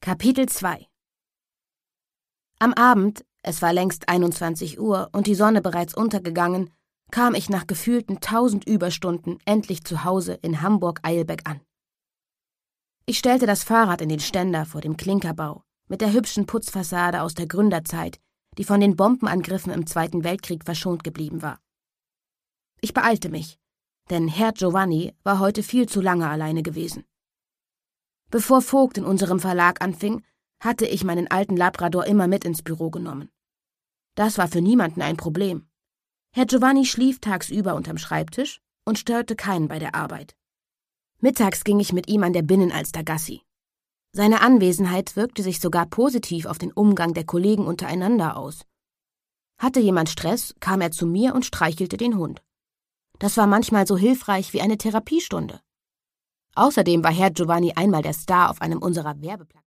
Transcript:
Kapitel 2 Am Abend, es war längst 21 Uhr und die Sonne bereits untergegangen, kam ich nach gefühlten 1000 Überstunden endlich zu Hause in Hamburg-Eilbeck an. Ich stellte das Fahrrad in den Ständer vor dem Klinkerbau mit der hübschen Putzfassade aus der Gründerzeit, die von den Bombenangriffen im Zweiten Weltkrieg verschont geblieben war. Ich beeilte mich, denn Herr Giovanni war heute viel zu lange alleine gewesen. Bevor Vogt in unserem Verlag anfing, hatte ich meinen alten Labrador immer mit ins Büro genommen. Das war für niemanden ein Problem. Herr Giovanni schlief tagsüber unterm Schreibtisch und störte keinen bei der Arbeit. Mittags ging ich mit ihm an der Binnenalster Gassi. Seine Anwesenheit wirkte sich sogar positiv auf den Umgang der Kollegen untereinander aus. Hatte jemand Stress, kam er zu mir und streichelte den Hund. Das war manchmal so hilfreich wie eine Therapiestunde. Außerdem war Herr Giovanni einmal der Star auf einem unserer Werbeplakate.